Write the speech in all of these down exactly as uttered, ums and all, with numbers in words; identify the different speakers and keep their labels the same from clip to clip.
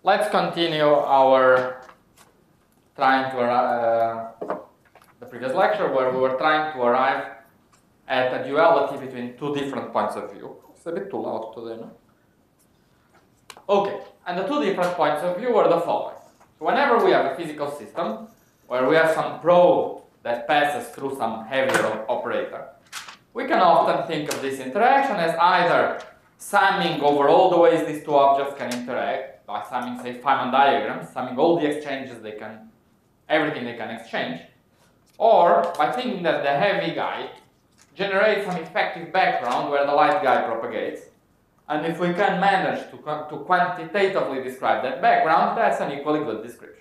Speaker 1: let's continue our trying to arrive, uh, the previous lecture where we were trying to arrive at a duality between two different points of view. It's a bit too loud today, no? Okay, and the two different points of view are the following. So whenever we have a physical system where we have some probe that passes through some heavier operator, we can often think of this interaction as either summing over all the ways these two objects can interact, by summing, say, Feynman diagrams, summing all the exchanges they can, everything they can exchange, or by thinking that the heavy guy generates some effective background where the light guy propagates, and if we can manage to, to quantitatively describe that background, that's an equally good description.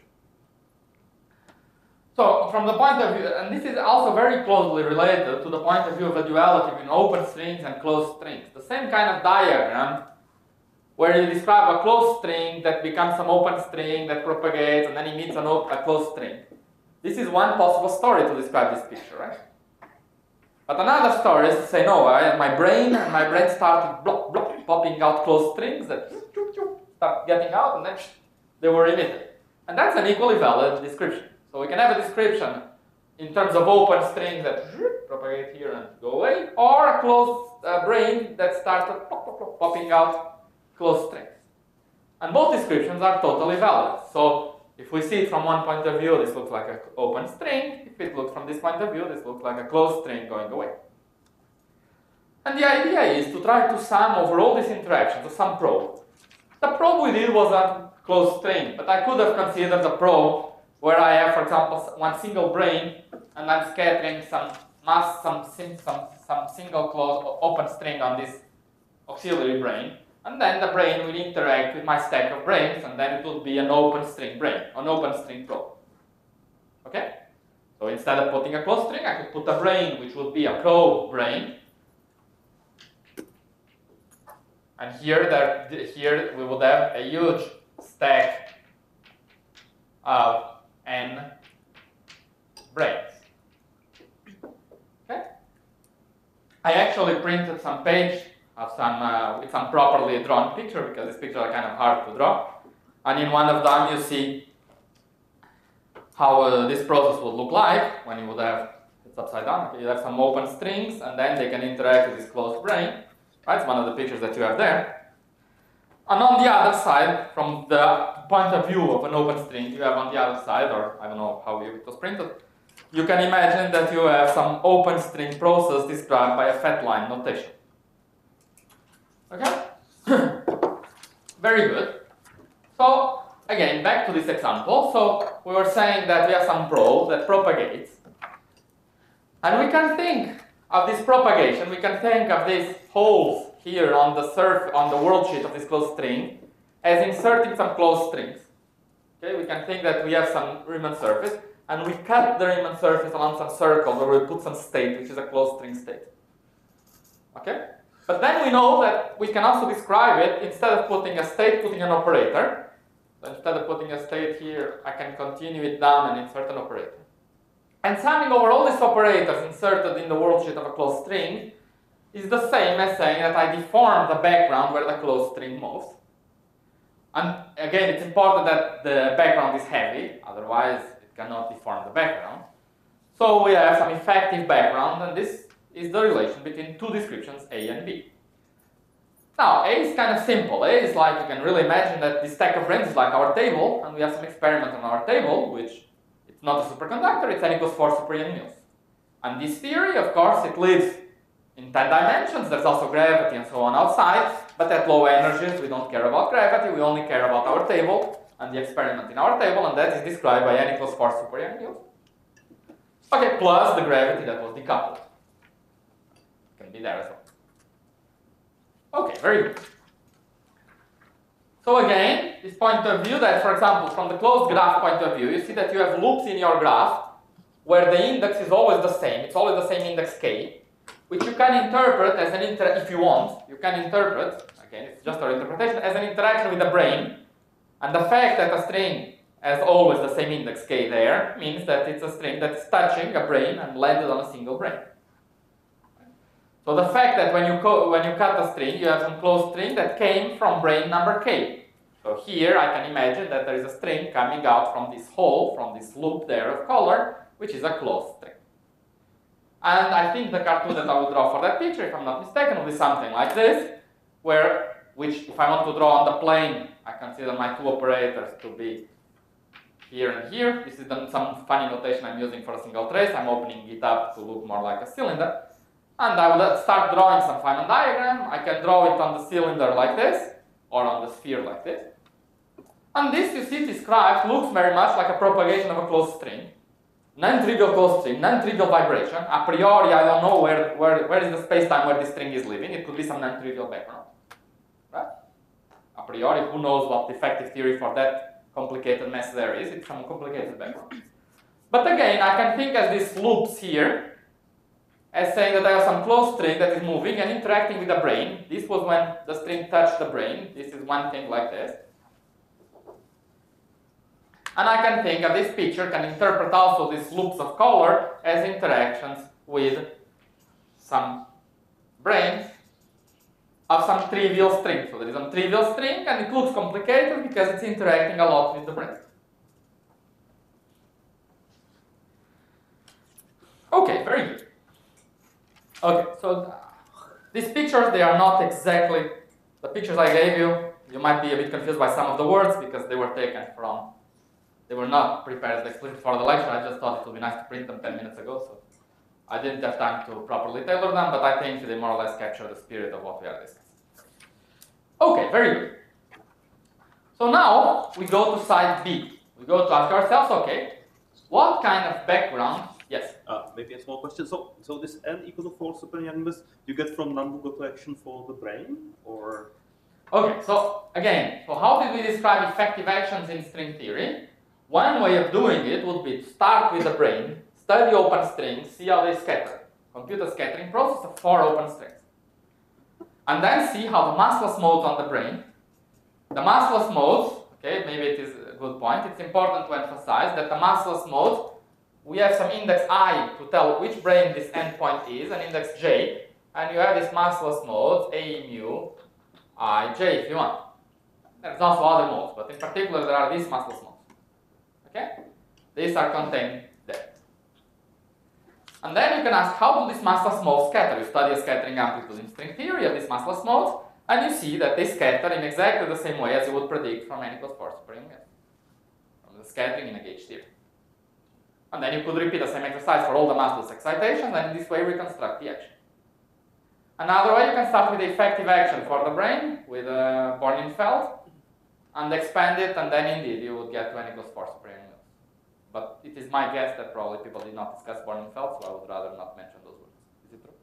Speaker 1: So, from the point of view, and this is also very closely related to the point of view of a duality between open strings and closed strings. The same kind of diagram where you describe a closed string that becomes some open string that propagates and then emits an a closed string. This is one possible story to describe this picture, right? But another story is to say, no, I had my brain, and my brain started blop, blop, popping out closed strings that start getting out, and then they were emitted. And that's an equally valid description. So we can have a description in terms of open strings that propagate here and go away, or a closed uh, brain that started pop, pop, pop, popping out closed strings. And both descriptions are totally valid. So if we see it from one point of view, this looks like an open string. If it looks from this point of view, this looks like a closed string going away. And the idea is to try to sum over all these interactions, to some probe. The probe we did was a closed string, but I could have considered a probe where I have, for example, one single brain, and I'm scattering some mass, some, some, some single closed open string on this auxiliary brain. And then the brain will interact with my stack of brains, and then it will be an open string brain, an open string probe. Okay? So instead of putting a closed string, I could put a brain which would be a probe brain. And here, there, here we would have a huge stack of n brains. Okay? I actually printed some page of some, uh, with some properly drawn picture, because these pictures are kind of hard to draw. And in one of them you see how uh, this process would look like when you would have, it's upside down, okay, you have some open strings, and then they can interact with this closed brain. Right? It's one of the pictures that you have there. And on the other side, from the point of view of an open string, you have on the other side, or I don't know how it was printed, you can imagine that you have some open string process described by a fat line notation. Okay? Very good. So, again, back to this example. So, we were saying that we have some probe that propagates. And we can think of this propagation, we can think of these holes here on the surf, on the world sheet of this closed string as inserting some closed strings. Okay? We can think that we have some Riemann surface, and we cut the Riemann surface along some circles where we put some state, which is a closed string state. Okay? But then we know that we can also describe it, instead of putting a state, putting an operator. So instead of putting a state here, I can continue it down and insert an operator. And summing over all these operators inserted in the world sheet of a closed string is the same as saying that I deform the background where the closed string moves. And again, it's important that the background is heavy, otherwise it cannot deform the background. So we have some effective background, and this is the relation between two descriptions, A and B. Now, A is kind of simple. A is like, you can really imagine that this stack of brains is like our table, and we have some experiment on our table, which it's not a superconductor, it's n equals four super Young Mills. And this theory, of course, it lives in ten dimensions, there's also gravity and so on outside, but at low energies we don't care about gravity, we only care about our table, and the experiment in our table, and that is described by n equals four super Young Mills. Okay, plus the gravity that was decoupled. Can be there as well. Okay, very good. So again, this point of view that, for example, from the closed graph point of view, you see that you have loops in your graph where the index is always the same. It's always the same index k, which you can interpret as an inter if you want, you can interpret, again, it's just our interpretation, as an interaction with the brain. And the fact that a string has always the same index k there means that it's a string that's touching a brain and landed on a single brain. So the fact that when you, when you cut a string, you have some closed string that came from brain number k. So here I can imagine that there is a string coming out from this hole, from this loop there of color, which is a closed string. And I think the cartoon that I will draw for that picture, if I'm not mistaken, will be something like this, where, which if I want to draw on the plane, I consider my two operators to be here and here. This is the, some funny notation I'm using for a single trace. I'm opening it up to look more like a cylinder. And I will start drawing some Feynman diagram. I can draw it on the cylinder like this, or on the sphere like this. And this, you see described, looks very much like a propagation of a closed string. Non-trivial closed string, non-trivial vibration. A priori, I don't know where, where, where is the space-time where this string is living. It could be some non-trivial background. Right? A priori, who knows what the effective theory for that complicated mess there is. It's some complicated background. But again, I can think as these loops here, as saying that I have some closed string that is moving and interacting with the brain. This was when the string touched the brain. This is one thing like this. And I can think of this picture, can interpret also these loops of color as interactions with some brains of some trivial string. So there is some trivial string, and it looks complicated because it's interacting a lot with the brain. Okay, very good. Okay, so these pictures, they are not exactly the pictures I gave you. You might be a bit confused by some of the words because they were taken from, they were not prepared explicitly for the lecture. I just thought it would be nice to print them ten minutes ago, so I didn't have time to properly tailor them, but I think they more or less capture the spirit of what we are discussing. Okay, very good. So now we go to side B. We go to ask ourselves, okay, what kind of background? Yes.
Speaker 2: Uh, maybe a small question. So, so this n equals to four super animus you get from Nambu-Goto action for the brain, or?
Speaker 1: Okay. So again, so how did we describe effective actions in string theory? One way of doing it would be to start with the brain, study open strings, see how they scatter, compute a scattering process of four open strings, and then see how the massless modes on the brain. The massless modes. Okay, maybe it is a good point. It's important to emphasize that the massless modes, we have some index I to tell which brain this endpoint is, and index J, and you have these massless modes, A, mu, I, J, if you want. There's also other modes, but in particular there are these massless modes. Okay? These are contained there. And then you can ask, how do these massless modes scatter? You study a scattering amplitude in string theory, you have these massless modes, and you see that they scatter in exactly the same way as you would predict from n equals four super unit, from the scattering in a gauge theory. And then you could repeat the same exercise for all the massless excitations, and in this way reconstruct the action. Another way, you can start with the effective action for the brain, with uh, Born-Feld, and expand it, and then indeed you would get to n equals four super unit. But it is my guess that probably people did not discuss Born-Feld, so I would rather not mention those words. Is it true?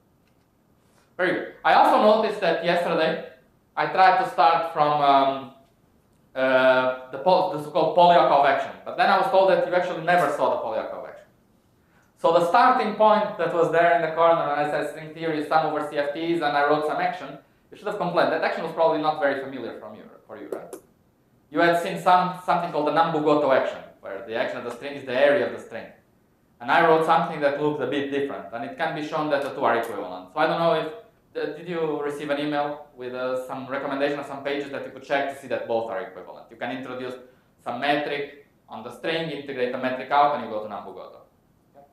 Speaker 1: Very good. I also noticed that yesterday I tried to start from um, uh, the, the so-called Polyakov action, but then I was told that you actually never saw the Polyakov action. So the starting point that was there in the corner, and I said string theory is sum over C F Ts, and I wrote some action, you should have complained. That action was probably not very familiar from you, for you, right? You had seen some something called the Nambu-Goto action, where the action of the string is the area of the string. And I wrote something that looked a bit different, and it can be shown that the two are equivalent. So I don't know if, uh, did you receive an email with uh, some recommendation of some pages that you could check to see that both are equivalent? You can introduce some metric on the string, integrate the metric out, and you go to Nambu-Goto. Okay.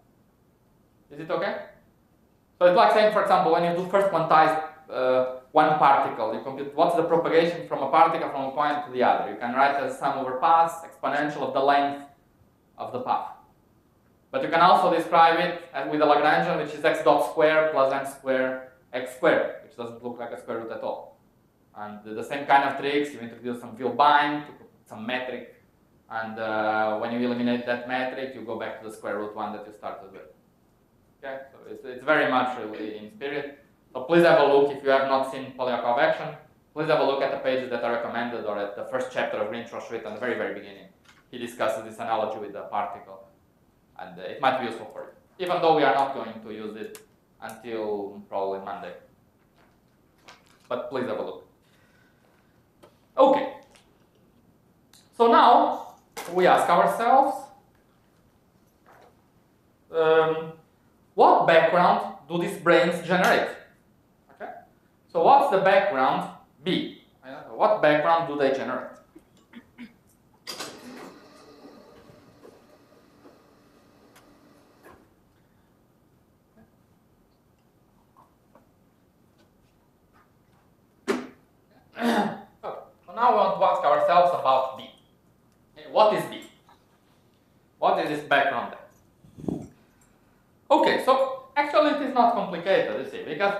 Speaker 1: Is it okay? So it's like saying, for example, when you do first quantize uh, one particle, you compute what's the propagation from a particle from a point to the other. You can write as sum over paths, exponential of the length of the path. But you can also describe it as with a Lagrangian, which is x dot square plus n square x squared, which doesn't look like a square root at all. And the same kind of tricks, you introduce some Vilbine to some metric, and uh, when you eliminate that metric, you go back to the square root one that you started with. Okay, so it's, it's very much really in spirit. So please have a look if you have not seen Polyakov action. Please have a look at the pages that are recommended, or at the first chapter of Green-Schmidt at the very, very beginning. He discusses this analogy with the particle, and uh, it might be useful for you, even though we are not going to use it until probably Monday. But please have a look. Okay. So now we ask ourselves, um, what background do these brains generate? Okay. So what's the background B? What background do they generate? because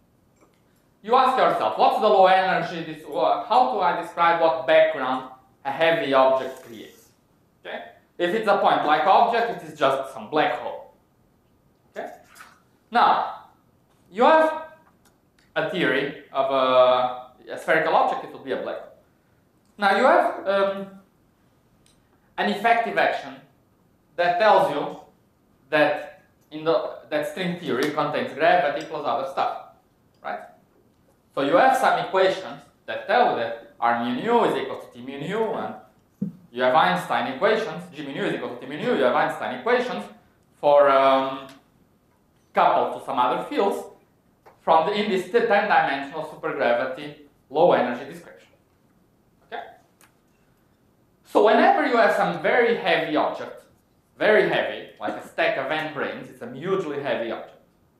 Speaker 1: you ask yourself, what's the low energy, this, how do I describe what background a heavy object creates? Okay? If it's a point-like object, it is just some black hole. Okay? Now, you have a theory of a, a spherical object, it will be a black hole. Now, you have um, an effective action that tells you that in the that string theory contains gravity plus other stuff, right? So you have some equations that tell you that R mu nu is equal to T mu nu, and you have Einstein equations, G mu nu is equal to T mu nu, you have Einstein equations for um, coupled to some other fields from the, in this ten-dimensional supergravity low energy description. Okay? So whenever you have some very heavy object, very heavy, like a stack of n branes, it's a hugely heavy object,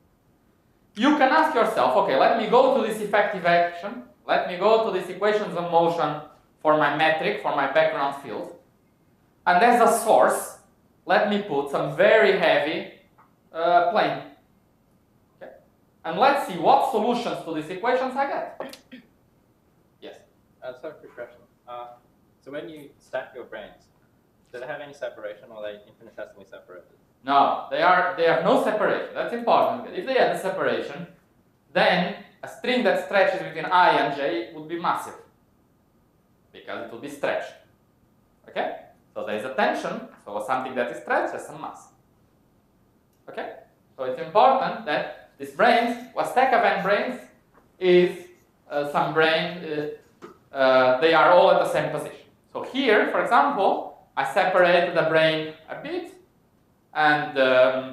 Speaker 1: you can ask yourself, okay, let me go to this effective action, let me go to these equations of motion for my metric, for my background field, and as a source, let me put some very heavy uh, plane. Okay? And let's see what solutions to these equations I get. Yes?
Speaker 3: Uh, sorry, quick question. Uh, so when you stack your branes, do they have any separation, or are they infinitesimally separated?
Speaker 1: No, they are. They have no separation. That's important. If they had a separation, then a string that stretches between I and j would be massive, because it will be stretched. Okay? So there is a tension, so something that is stretched has some mass. Okay? So it's important that this branes, a stack of n branes, is uh, some brane, uh, uh, they are all at the same position. So here, for example, I separated the brane a bit, and um,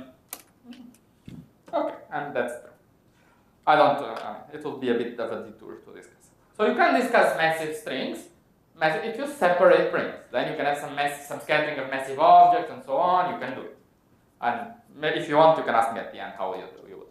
Speaker 1: okay, and that's true. I don't, uh, it will be a bit of a detour to discuss. So you can discuss massive strings, massive, if you separate branes, then you can have some mass, some scattering of massive objects and so on, you can do it. And if you want, you can ask me at the end how you do you would.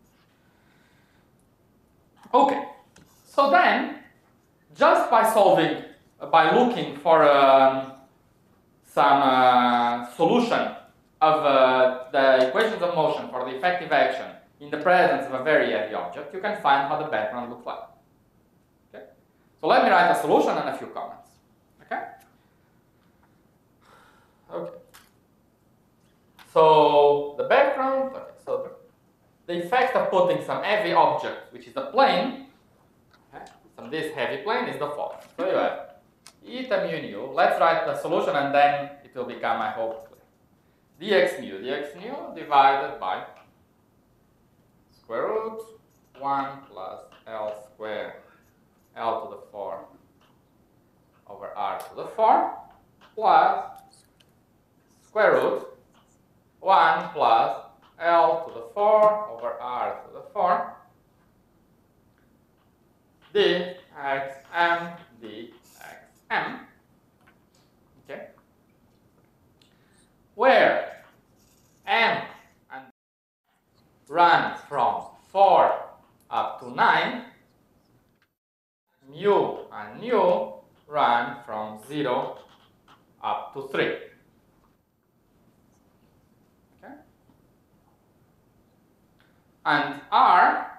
Speaker 1: Okay, so then, just by solving, by looking for um, some uh, solution of uh, the equations of motion for the effective action in the presence of a very heavy object, you can find how the background looks like. Okay? So let me write a solution and a few comments. Okay? Okay. So the background, okay, so the effect of putting some heavy object, which is a plane, okay, some this heavy plane is the following. So you have eta mu nu, let's write the solution and then it will become, I hope, dx mu, dx mu divided by square root one plus L squared L to the four over R to the four plus square root one plus L to the four over R to the four dxm dxm. Okay? Where m and runs from four up to nine, mu and nu run from zero up to three. Okay? And R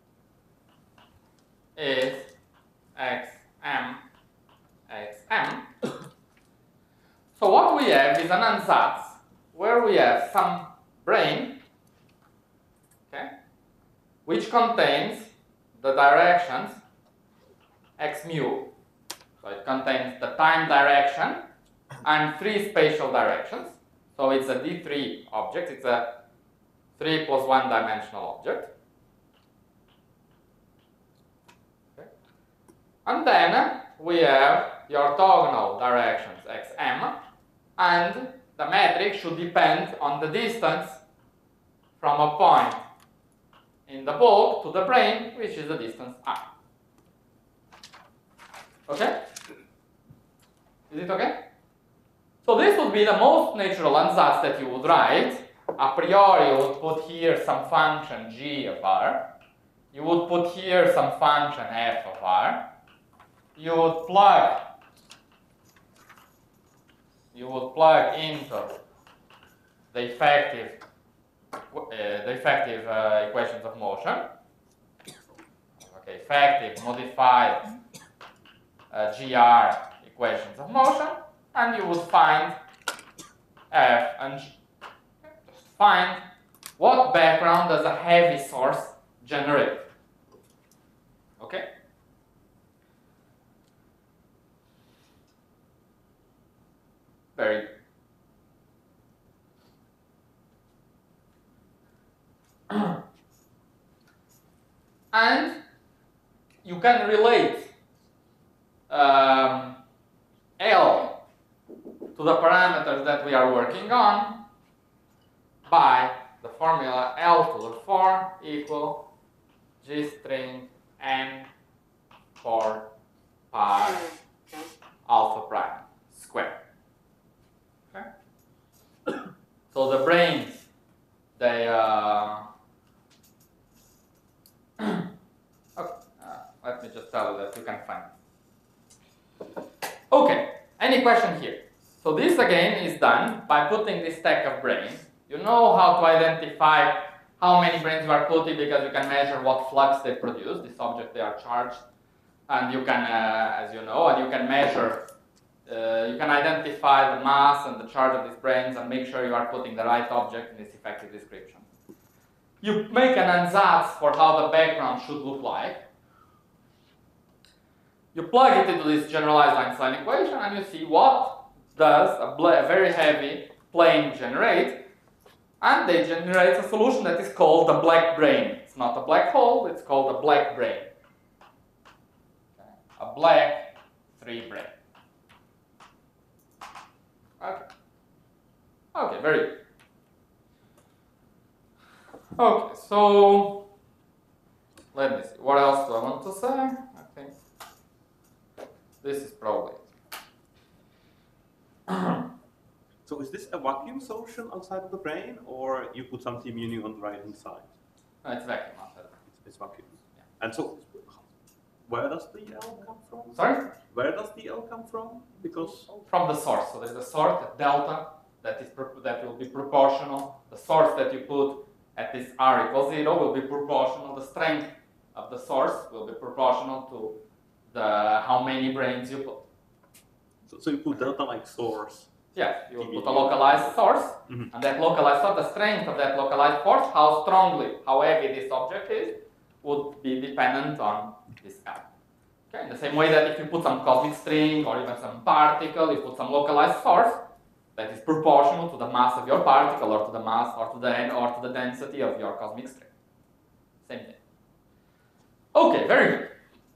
Speaker 1: is xm xm. So what we have is an ansatz where we have some brane, okay, which contains the directions x mu. So it contains the time direction and three spatial directions. So it's a D three object. It's a three plus one dimensional object. Okay. And then we have the orthogonal directions xm, and the metric should depend on the distance from a point in the bulk to the brane, which is the distance I. Okay? Is it okay? So this would be the most natural ansatz that you would write. A priori, you would put here some function g of r. You would put here some function f of r. You would plug you would plug into the effective uh, the effective uh, equations of motion, okay, effective, modified uh, G R equations of motion, and you would find F and G. Okay? Just find what background does a heavy source generate. Okay? Very good. And you can relate um, L to the parameters that we are working on by the formula L to the four equal G string n four pi alpha prime squared. Okay? So the branes, they uh, okay, uh, let me just tell you that you can find it. Okay, any question here? So this again is done by putting this stack of branes. You know how to identify how many branes you are putting because you can measure what flux they produce. This object, they are charged, and you can, uh, as you know, and you can measure, uh, you can identify the mass and the charge of these branes and make sure you are putting the right object in this effective description. You make an ansatz for how the background should look like. You plug it into this generalized Einstein equation and you see what does a, a very heavy plane generate, and they generate a solution that is called the black brane. It's not a black hole, it's called a black brane. Okay. A black three brane. Okay. Okay, very good. Okay, so let me see. What else do I want to say? I think this is probably it.
Speaker 2: So is this a vacuum solution outside of the brain, or you put some T mu on the right hand side?
Speaker 1: No, it's vacuum outside.
Speaker 2: It's, it's vacuum.
Speaker 1: Yeah.
Speaker 2: And so, where does the L come from?
Speaker 1: Sorry?
Speaker 2: Where does the L come from? Because
Speaker 1: From the source. So there's a source, a delta, that is that will be proportional. The source that you put at this R equals zero will be proportional. The strength of the source will be proportional to the how many branes you put.
Speaker 2: so, so you put delta like source.
Speaker 1: Yes, you will put a localized source,
Speaker 2: Mm-hmm.
Speaker 1: and that localized source, the strength of that localized force, how strongly, how heavy this object is, would be dependent on this L. Okay, in the same way that if you put some cosmic string or even some particle, you put some localized force that is proportional to the mass of your particle or to the mass or to the or to the density of your cosmic string. Same thing. Okay, very good.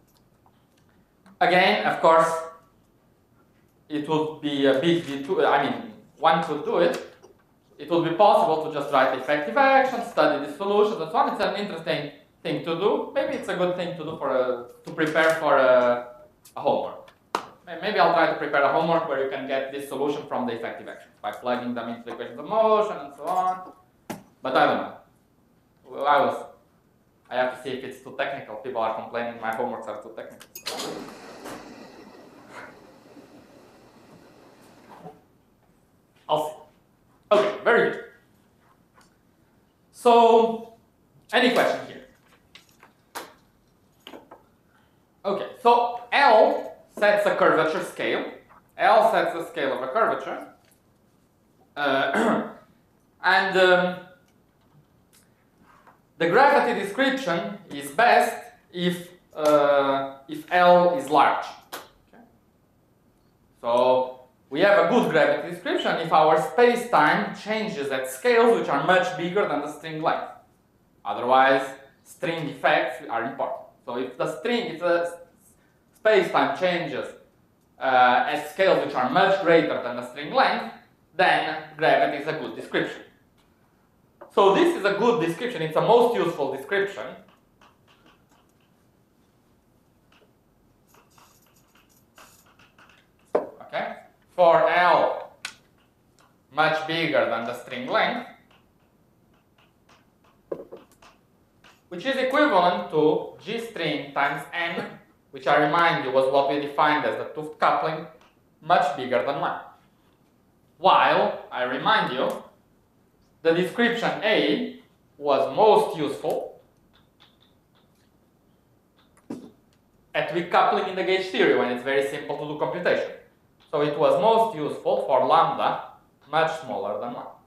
Speaker 1: Again, of course, it would be a big detour. I mean, one could do it. It would be possible to just write effective action, study the solutions, and so on. It's an interesting thing to do. Maybe it's a good thing to do for a, to prepare for a, a homework. Maybe I'll try to prepare a homework where you can get this solution from the effective actions by plugging them into the equations of motion and so on. But I don't know. I was. I have to see if it's too technical. People are complaining my homeworks are too technical. I'll see. Okay, very good. So, any question here? Okay, so L sets a curvature scale. L sets the scale of a curvature. Uh, and um, the gravity description is best if, uh, if L is large. Okay. So, we have a good gravity description if our space-time changes at scales which are much bigger than the string length. Otherwise, string effects are important. So if the string, if the space-time changes uh, at scales which are much greater than the string length, then gravity is a good description. So this is a good description. It's a most useful description. Okay. For L much bigger than the string length, which is equivalent to G string times N, which I remind you was what we defined as the 't Hooft coupling, much bigger than one. While, I remind you, the description A was most useful at weak coupling in the gauge theory when it's very simple to do computation. So it was most useful for lambda much smaller than one.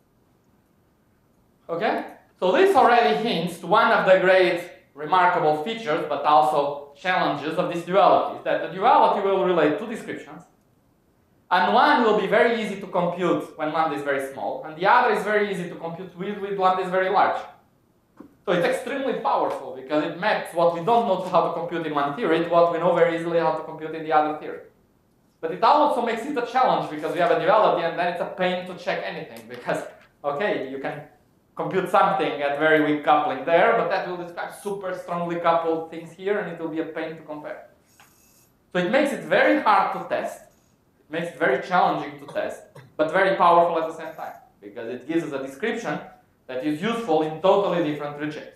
Speaker 1: Okay? So this already hints to one of the great remarkable features, but also challenges of this duality, is that the duality will relate two descriptions, and one will be very easy to compute when lambda is very small, and the other is very easy to compute with, with lambda is very large. So it's extremely powerful because it maps what we don't know how to compute in one theory to what we know very easily how to compute in the other theory. But it also makes it a challenge because we have a duality and then it's a pain to check anything because, okay, you can compute something at very weak coupling there, but that will describe super strongly coupled things here and it will be a pain to compare. So it makes it very hard to test, it makes it very challenging to test, but very powerful at the same time because it gives us a description that is useful in totally different regimes.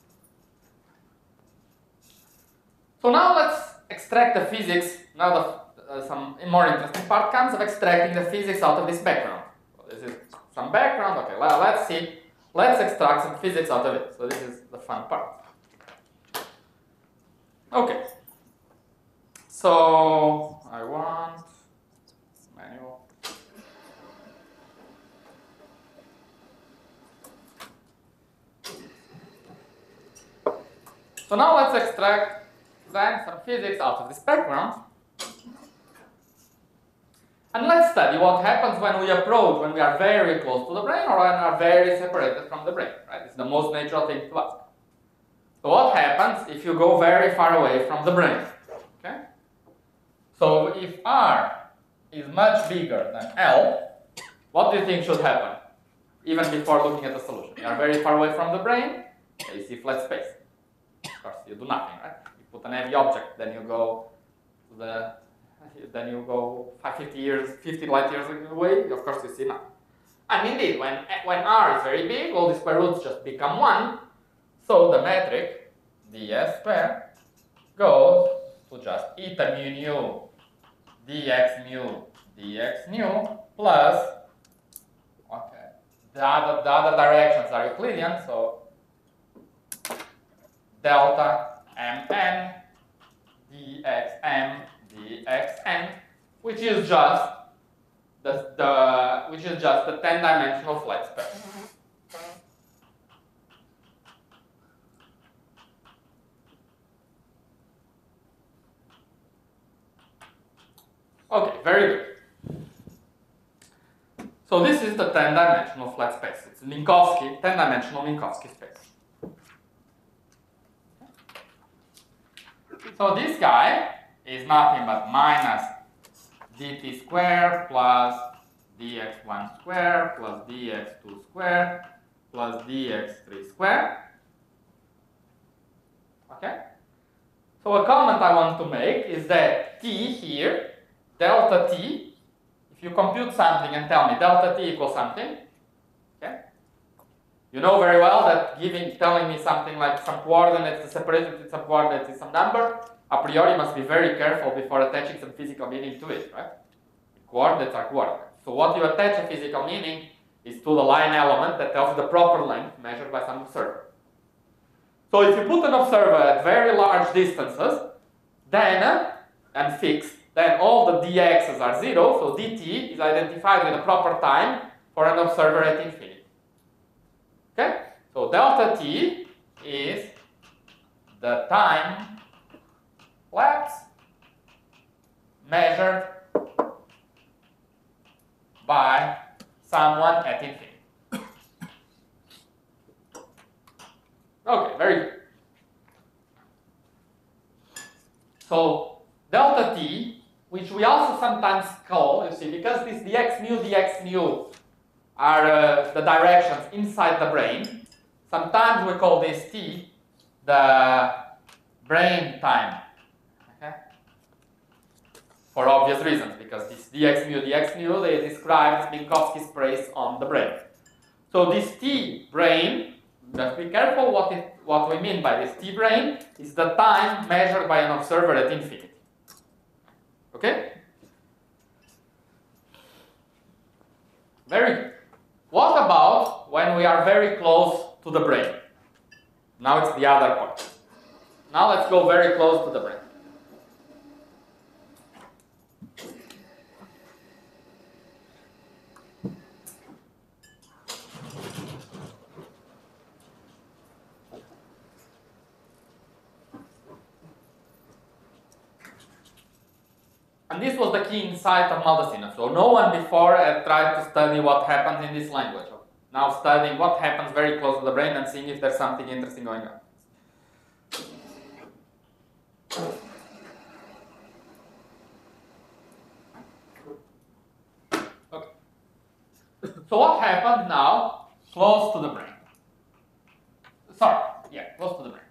Speaker 1: So now let's extract the physics. Now the, uh, some more interesting part comes of extracting the physics out of this background. So this is some background. Okay, let, let's see. Let's extract some physics out of it. So this is the fun part. Okay. So I want manual. So now let's extract then some physics out of this background. And let's study what happens when we approach, when we are very close to the brain or when we are very separated from the brain. Right? It's the most natural thing to ask. So what happens if you go very far away from the brain? Okay? So if R is much bigger than L, what do you think should happen? Even before looking at the solution. You are very far away from the brain, you see flat space. Of course, you do nothing, right? You put an heavy object, then you go to the, then you go fifty years, fifty light years away. Of course, you see nothing. And indeed, when when R is very big, all the square roots just become one. So the metric ds squared goes to just eta mu nu dx mu dx nu plus okay. The other the other directions are Euclidean, so delta mn dxm dxn, which is just the, the which is just the ten-dimensional flat space. Okay, very good. So this is the ten-dimensional flat space. It's Minkowski, ten-dimensional Minkowski space. So this guy is nothing but minus dt squared plus dx one squared plus dx two squared plus dx three squared. Okay? So a comment I want to make is that t here, delta t, if you compute something and tell me delta t equals something, okay? You know very well that giving, telling me something like some coordinates separated with some coordinates is some number, a priori must be very careful before attaching some physical meaning to it, right? Coordinates are coordinates. So what you attach a physical meaning is to the line element that tells the proper length measured by some observer. So if you put an observer at very large distances, then, uh, and fixed, then all the dx's are zero, so dt is identified with a proper time for an observer at infinity. Okay? So delta t is the time lapse measured by someone at infinity. Okay, very good. So delta t, which we also sometimes call, you see, because these dx mu, dx mu are uh, the directions inside the brain, sometimes we call this t the brain time. Okay? For obvious reasons, because this dx mu, dx mu, they describe Minkowski space on the brain. So this t brain, just be careful what, it, what we mean by this t brain, is the time measured by an observer at infinity. Okay? Very good. What about when we are very close to the brain? Now it's the other part. Now let's go very close to the brain. And this was the key insight of Maldacena. So no one before had tried to study what happens in this language. Now studying what happens very close to the brain and seeing if there's something interesting going on. Okay. So what happens now close to the brain? Sorry, yeah, close to the brain.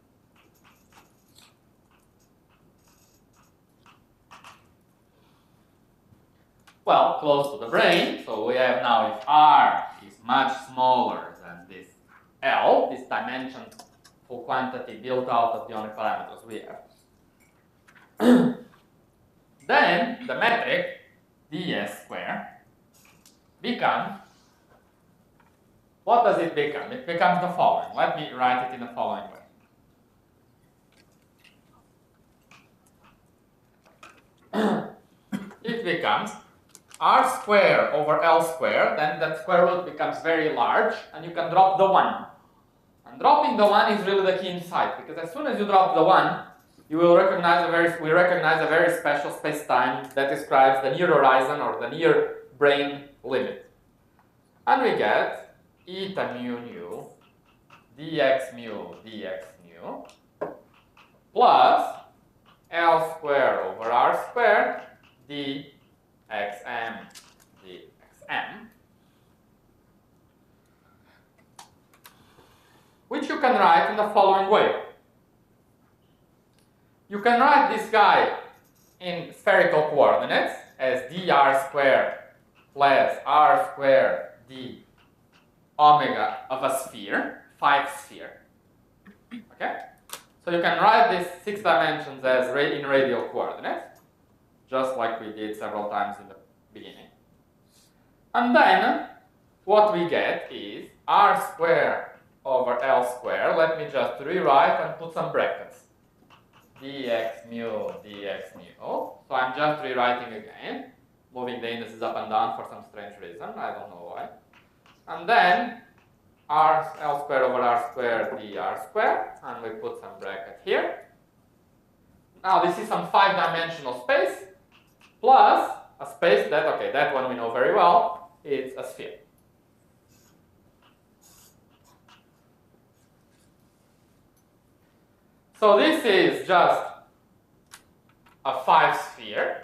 Speaker 1: Well, close to the brain, so we have now if R is much smaller than this L, this dimension full quantity built out of the only parameters we have, then the metric ds squared becomes, what does it become? It becomes the following. Let me write it in the following way. It becomes R squared over L squared, then that square root becomes very large, and you can drop the one. And dropping the one is really the key insight, because as soon as you drop the one, you will recognize a very, we recognize a very special space-time that describes the near horizon or the near brain limit. And we get eta mu nu dx mu dx nu plus L squared over R squared dxm dxm, which you can write in the following way. You can write this guy in spherical coordinates as dr squared plus r squared d omega of a sphere, five sphere. Okay? So you can write these six dimensions as ra in radial coordinates, just like we did several times in the beginning. And then what we get is r squared over L squared. Let me just rewrite and put some brackets. Dx mu dx mu. So I'm just rewriting again, moving the indices up and down for some strange reason. I don't know why. And then r L squared over R squared dr squared, and we put some bracket here. Now this is some five-dimensional space plus a space that, okay, that one we know very well, it's a sphere. So this is just a five sphere.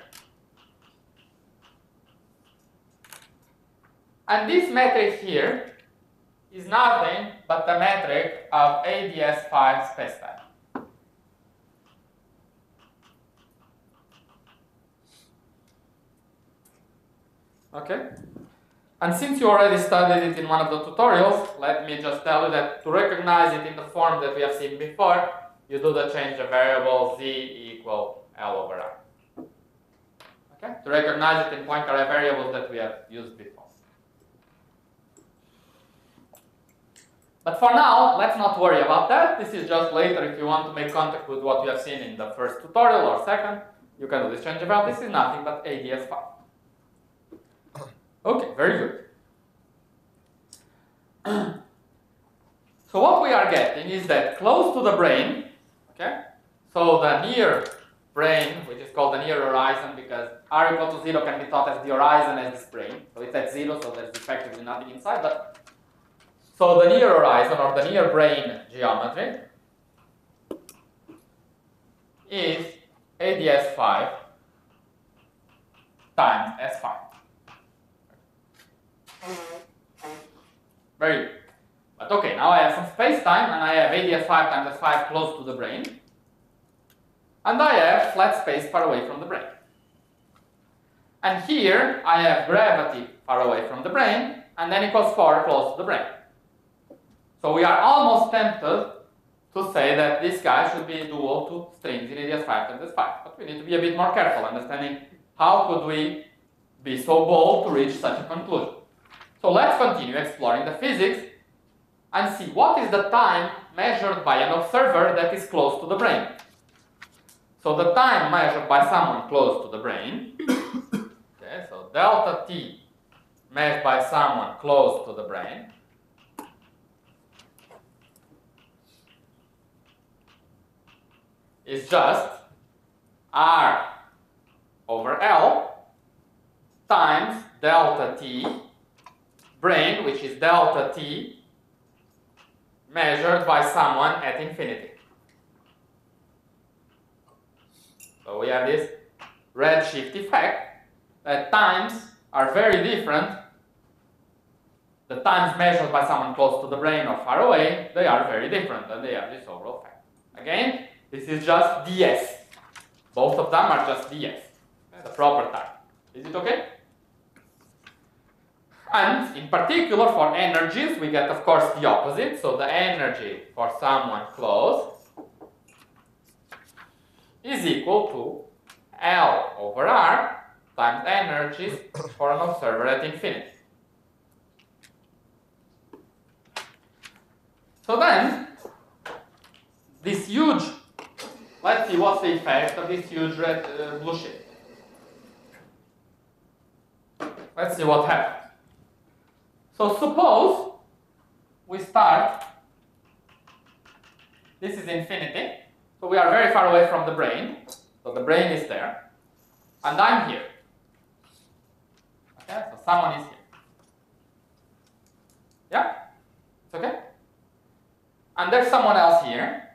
Speaker 1: And this metric here is nothing but the metric of A D S five spacetime. Okay? And since you already studied it in one of the tutorials, let me just tell you that to recognize it in the form that we have seen before, you do the change of variable z equal L over R. Okay? To recognize it in Poincare variables that we have used before. But for now, let's not worry about that. This is just later if you want to make contact with what you have seen in the first tutorial or second, you can do this change of variable. This is nothing but A D S five. Okay, very good. So what we are getting is that close to the brain, okay, so the near brain, which is called the near horizon because r equal to zero can be thought as the horizon as this brain. So it's at zero, so there's effectively nothing inside. But so the near horizon or the near brain geometry is A D S five times S five. Very good. But okay, now I have some space-time and I have A D S five times S five close to the brain. And I have flat space far away from the brain. And here I have gravity far away from the brain and then equals four close to the brain. So we are almost tempted to say that this guy should be dual to strings in A D S five times S five. But we need to be a bit more careful, understanding how could we be so bold to reach such a conclusion. So let's continue exploring the physics and see what is the time measured by an observer that is close to the brain. So the time measured by someone close to the brain, okay, so delta t measured by someone close to the brain, is just r over L times delta T brain, which is delta T measured by someone at infinity. So we have this redshift effect that times are very different. The times measured by someone close to the brain or far away, they are very different, and they have this overall effect. Again, this is just ds. Both of them are just ds, the proper type. Is it okay? And in particular, for energies, we get, of course, the opposite. So the energy for someone close is equal to L over R times energies for an observer at infinity. So then, this huge, let's see what's the effect of this huge red uh, blue shift. Let's see what happens. So suppose we start, this is infinity, so we are very far away from the brain, so the brain is there, and I'm here. Okay, so someone is here. Yeah? It's okay? And there's someone else here.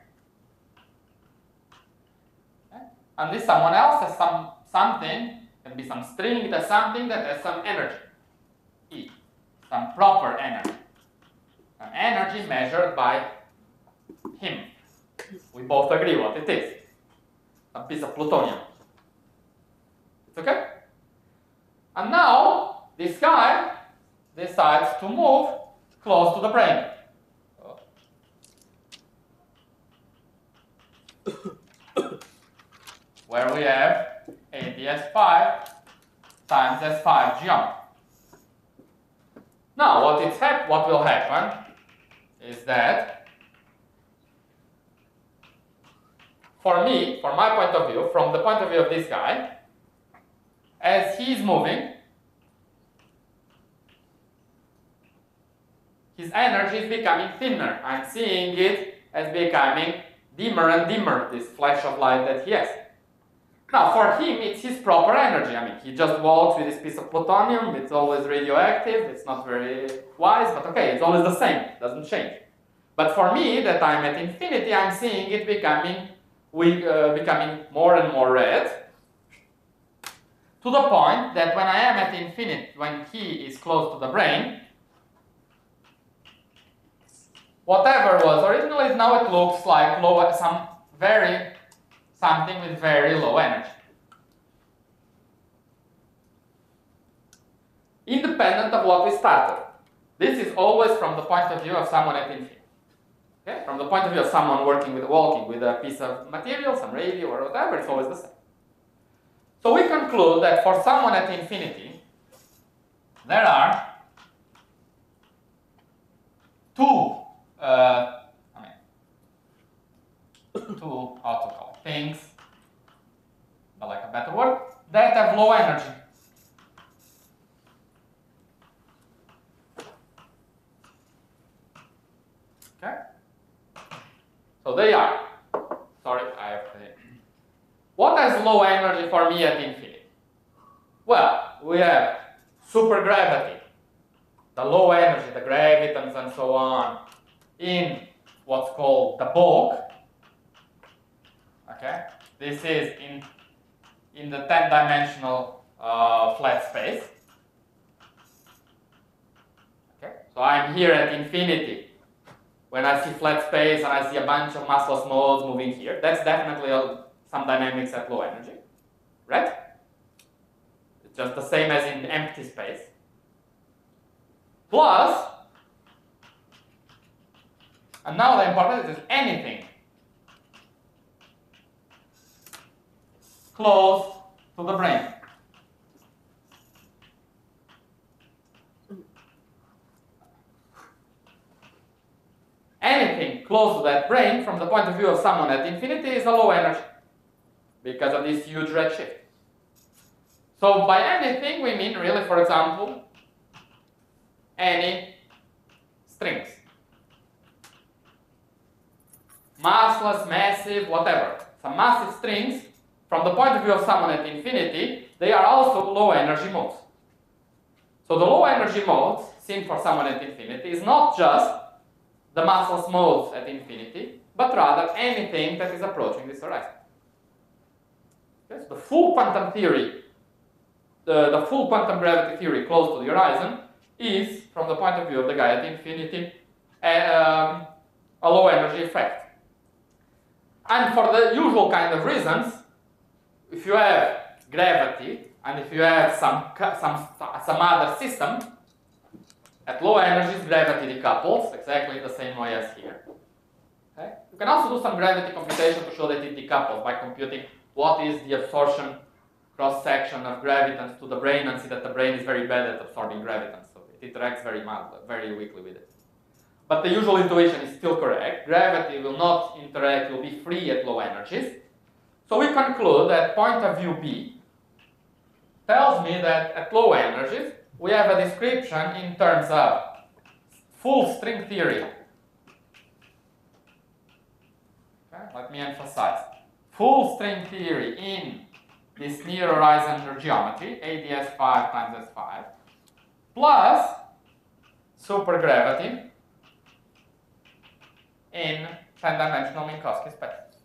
Speaker 1: Okay? And this someone else has some something, can be some string, it has something that has some energy. E. Some proper energy. An energy measured by him. We both agree what it is. A piece of plutonium. It's okay? And now, this guy decides to move close to the brain. Where we have A D S five times S five geometry. Now, what, it's hap what will happen is that, for me, from my point of view, from the point of view of this guy, as he's moving, his energy is becoming thinner. I'm seeing it as becoming dimmer and dimmer, this flash of light that he has. Now, for him, it's his proper energy. I mean, he just walks with this piece of plutonium. It's always radioactive. It's not very wise, but okay, it's always the same. It doesn't change. But for me, that I'm at infinity, I'm seeing it becoming, we, uh, becoming more and more red, to the point that when I am at infinity, when he is close to the brain, whatever was originally, now it looks like low, some very something with very low energy. Independent of what we started. This is always from the point of view of someone at infinity. Okay? From the point of view of someone working with walking with a piece of material, some radio or whatever, it's always the same. So we conclude that for someone at infinity, there are two uh, I mean, two, how to call it, things, but like a better word, that have low energy. Okay? So they are, sorry, I have to, what has low energy for me at infinity? Well, we have supergravity, the low energy, the gravitons and so on, in what's called the bulk. Okay, this is in in the ten-dimensional uh, flat space. Okay, so I'm here at infinity. When I see flat space and I see a bunch of massless modes moving here, that's definitely a, some dynamics at low energy, right? It's just the same as in empty space. Plus, and now the important is anything close to the brain. Anything close to that brain from the point of view of someone at infinity is a low energy because of this huge redshift. So by anything we mean really, for example, any strings. Massless, massive, whatever. Some massive strings from the point of view of someone at infinity, they are also low energy modes. So the low energy modes seen for someone at infinity is not just the massless modes at infinity, but rather anything that is approaching this horizon. Okay, so the full quantum theory, the, the full quantum gravity theory close to the horizon is, from the point of view of the guy at infinity, a, um, a low energy effect. And for the usual kind of reasons, if you have gravity and if you have some, some, some other system, at low energies, gravity decouples exactly the same way as here. Okay? You can also do some gravity computation to show that it decouples by computing what is the absorption cross-section of gravitons to the brain, and see that the brain is very bad at absorbing gravitons, so it interacts very mild, very weakly with it. But the usual intuition is still correct. Gravity will not interact, will be free at low energies. So we conclude that point of view B tells me that at low energies, we have a description in terms of full string theory. Okay, let me emphasize. Full string theory in this near horizon geometry, A D S five times S five, plus supergravity in ten-dimensional Minkowski space.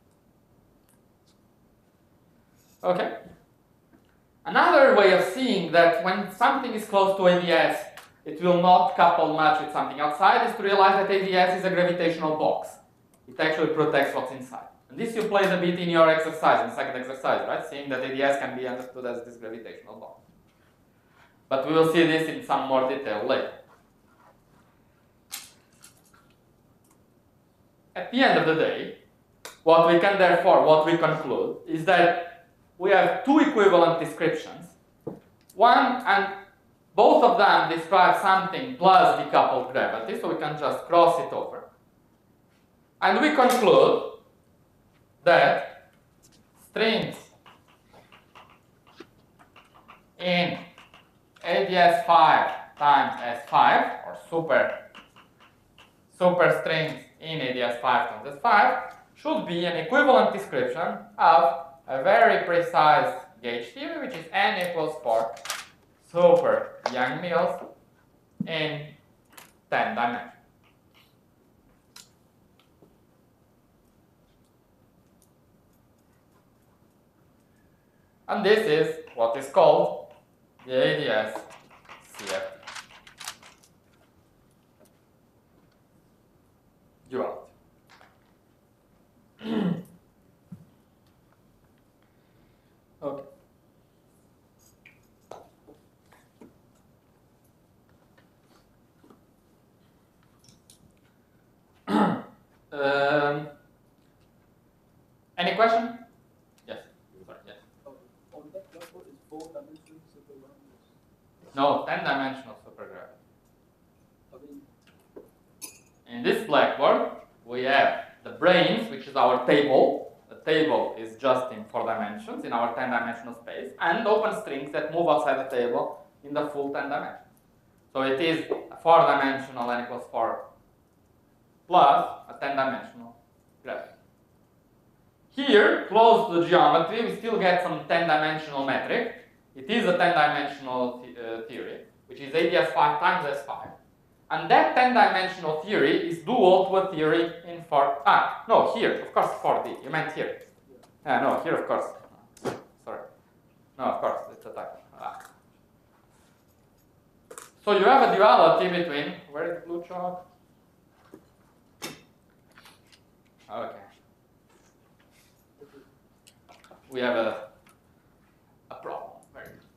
Speaker 1: Okay? Another way of seeing that when something is close to A D S, it will not couple much with something outside, is to realize that A D S is a gravitational box. It actually protects what's inside. And this you played a bit in your exercise, in the second exercise, right? Seeing that A D S can be understood as this gravitational box. But we will see this in some more detail later. At the end of the day, what we can therefore, what we conclude, is that we have two equivalent descriptions. One, and both of them describe something plus decoupled gravity, so we can just cross it over. And we conclude that strings in A D S five times S five, or super, super strings in A D S five times S five, should be an equivalent description of a very precise gauge theory, which is n equals four super Yang-Mills in ten dimensions. And this is what is called the A D S C F T. Duality. Okay. um, any question? Yes. Sorry, yes.
Speaker 4: On that blackboard is four dimensional supergravity.
Speaker 1: No, ten dimensional supergravity.
Speaker 4: I mean,
Speaker 1: In this blackboard, we have the brains, which is our table. The table is just in four dimensions in our ten dimensional space, and open strings that move outside the table in the full ten dimensions. So it is a four dimensional n equals four plus a ten dimensional gravity. Here, close to the geometry, we still get some ten dimensional metric. It is a ten dimensional th uh, theory, which is A D S five times S five. And that ten dimensional theory is dual to a theory in four. Ah, no, here, of course, four D. You meant here. Yeah, no, here, of course. Sorry. No, of course, it's a typo. Ah. So you have a duality between, where is blue chalk? Okay. We have a, a problem. Very good.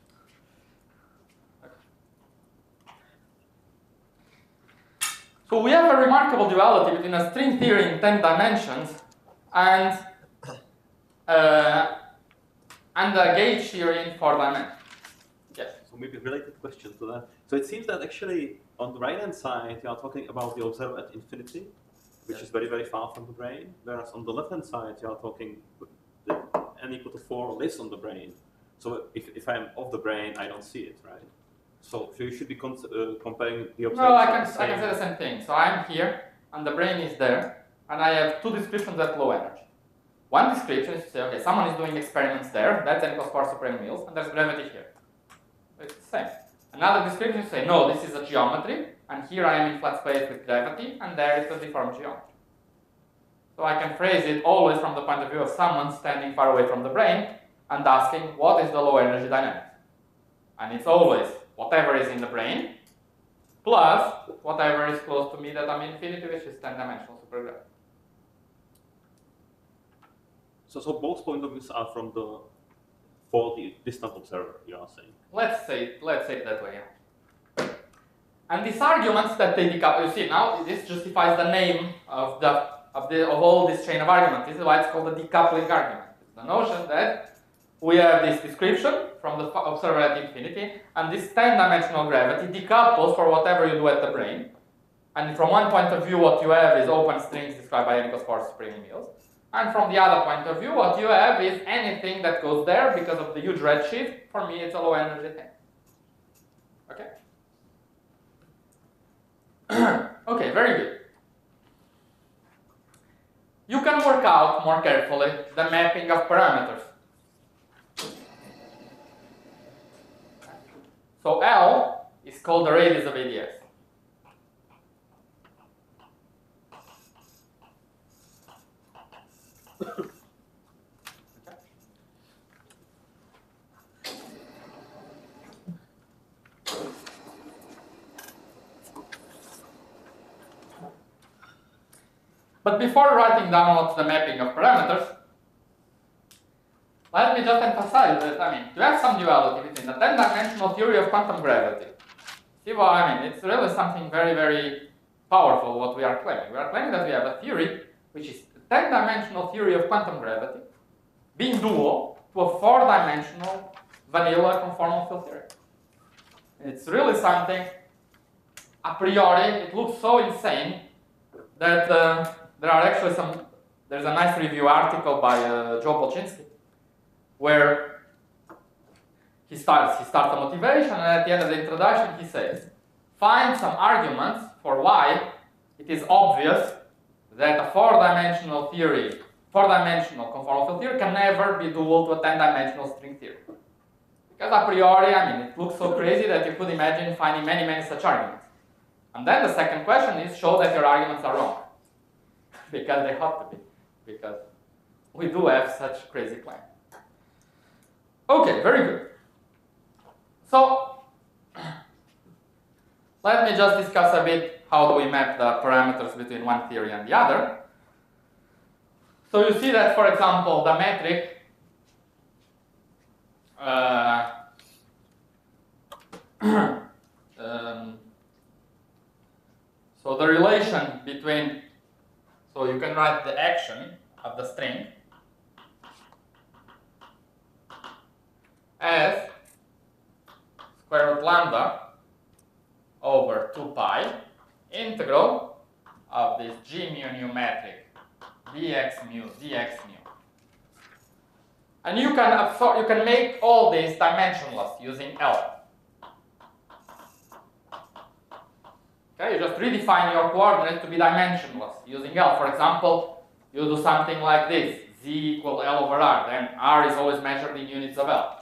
Speaker 1: So we have a remarkable duality between a string theory in ten dimensions and, uh, and a gauge theory in four dimensions. Yes?
Speaker 2: So maybe a related question to that. So it seems that actually on the right-hand side, you are talking about the observer at infinity, which
Speaker 1: Yes.
Speaker 2: is very, very far from the brain. Whereas on the left-hand side, you are talking the n equal to four lives on the brain. So if, if I'm off the brain, I don't see it, right? So, so you should be con uh, comparing the observer.
Speaker 1: No, I can, I can say the same thing. So I'm here, and the brain is there, and I have two descriptions at low energy. One description is to say, okay, someone is doing experiments there, that's n equals four supreme wheels, and there's gravity here. So it's the same. Another description is to say, no, this is a geometry, and here I am in flat space with gravity, and there is a deformed geometry. So I can phrase it always from the point of view of someone standing far away from the brain and asking, what is the low energy dynamics? And it's always whatever is in the brain plus whatever is close to me that I'm infinity, which is ten-dimensional supergravity.
Speaker 2: So, so both point of views are from the for the distant observer, you are saying?
Speaker 1: Let's say, let's say it that way. Yeah. And these arguments that they decouple, you see, now this justifies the name of the of the of all this chain of arguments. This is why it's called the decoupling argument. It's the notion that we have this description from the observer at infinity, and this ten-dimensional gravity decouples for whatever you do at the brain. And from one point of view, what you have is open strings described by n equals four supreme wheels. And from the other point of view, what you have is anything that goes there because of the huge redshift. For me, it's a low energy thing. Okay? Okay, very good. You can work out more carefully the mapping of parameters. So L is called the radius of A D S. But before writing down what's the mapping of parameters, let me just emphasize that, I mean, you have some duality between the ten-dimensional theory of quantum gravity. See what I mean? It's really something very, very powerful what we are claiming. We are claiming that we have a theory, which is the ten-dimensional theory of quantum gravity, being dual to a four-dimensional vanilla conformal field theory. It's really something, a priori, it looks so insane that uh, there are actually some, there's a nice review article by uh, Joe Polchinski, where he starts, he starts a motivation, and at the end of the introduction he says, find some arguments for why it is obvious that a four-dimensional theory, four-dimensional conformal field theory can never be dual to a ten-dimensional string theory. Because a priori, I mean, it looks so crazy that you could imagine finding many, many such arguments. And then the second question is, show that your arguments are wrong. Because they have to be. Because we do have such crazy claims. Okay, very good. So, let me just discuss a bit how do we map the parameters between one theory and the other. So you see that, for example, the metric uh, um, so the relation between, so you can write the action of the string as square root lambda over two pi integral of this g mu nu metric dx mu dx mu. And you can absorb, you can make all this dimensionless using L. Okay, you just redefine your coordinate to be dimensionless using L. For example, you do something like this: z equal L over r. Then r is always measured in units of L.